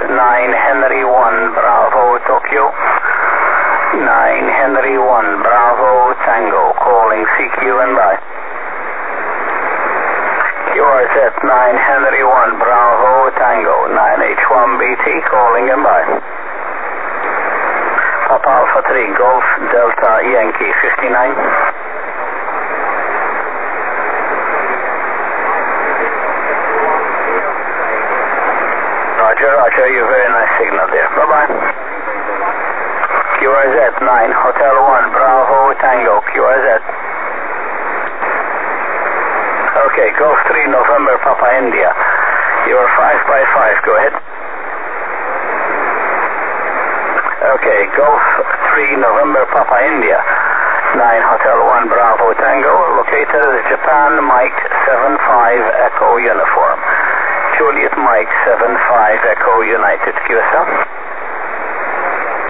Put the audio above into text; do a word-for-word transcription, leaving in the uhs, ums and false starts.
nine Henry one Bravo Tokyo. nine Henry one Bravo Tango, calling C Q and bye. Q R Z nine Henry one Bravo Tango, nine H one B T, calling and bye. Papa Alpha three Golf Delta Yankee fifty-nine. Roger, Roger, you very nice signal there. Bye-bye. Q R Z nine Hotel one Bravo Tango, Q R Z. Okay, Golf three November Papa India. You're five by five, go ahead. Okay, Golf three November Papa India. nine Hotel one Bravo Tango, located as Japan Mike seven five Echo Uniform. Juliet Mike seven five Echo United, Q S L.